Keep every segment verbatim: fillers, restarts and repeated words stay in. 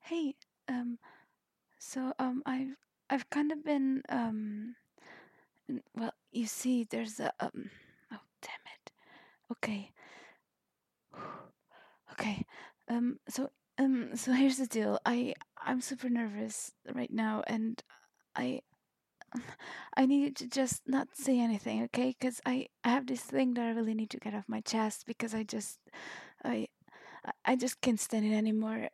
Hey, um, so um, I've I've kind of been um, n- well, you see, there's a um, oh damn it. Okay, okay. Um, so um, so here's the deal. I I'm super nervous right now, and I I need you to just not say anything, okay? Because I I have this thing that I really need to get off my chest because I just I I I just can't stand it anymore.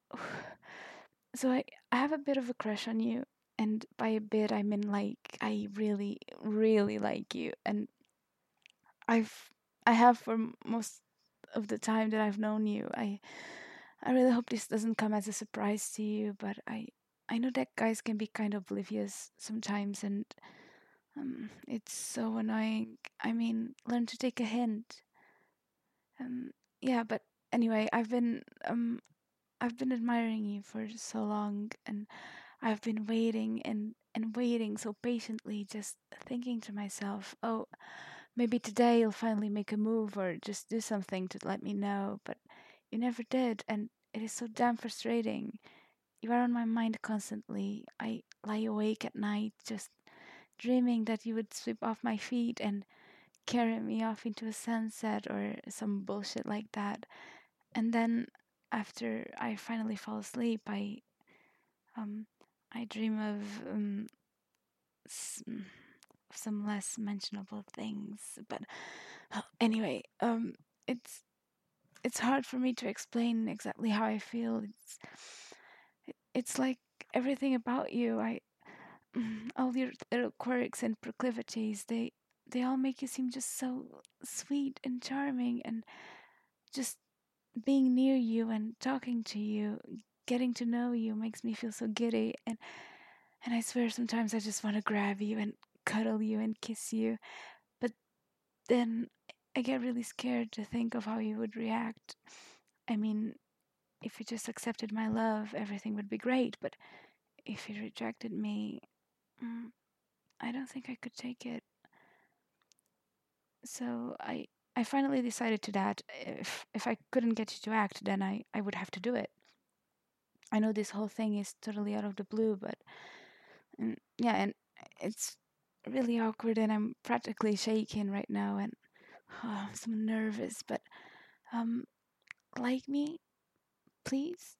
So I, I have a bit of a crush on you, and by a bit I mean like I really, really like you, and I've I have for m- most of the time that I've known you. I I really hope this doesn't come as a surprise to you, but I I know that guys can be kind of oblivious sometimes, and um, it's so annoying. I mean, learn to take a hint. Um, yeah, but anyway, I've been um I've been admiring you for so long, and I've been waiting and, and waiting so patiently, just thinking to myself, oh, maybe today you'll finally make a move or just do something to let me know. But you never did, and it is so damn frustrating. You are on my mind constantly. I lie awake at night just dreaming that you would sweep off my feet and carry me off into a sunset or some bullshit like that. And then after I finally fall asleep, I um I dream of um s- mm, some less mentionable things. But uh, anyway, um, it's it's hard for me to explain exactly how I feel. It's it- it's like everything about you. I all your little quirks and proclivities. They they all make you seem just so sweet and charming, and just being near you and talking to you, getting to know you makes me feel so giddy. And and I swear sometimes I just want to grab you and cuddle you and kiss you. But then I get really scared to think of how you would react. I mean, if you just accepted my love, everything would be great. But if you rejected me, mm, I don't think I could take it. So I I finally decided to that if if I couldn't get you to act, then I I would have to do it. I know this whole thing is totally out of the blue, but mm, yeah, and it's really awkward, and I'm practically shaking right now, and oh, I'm so nervous. But um, like me, please.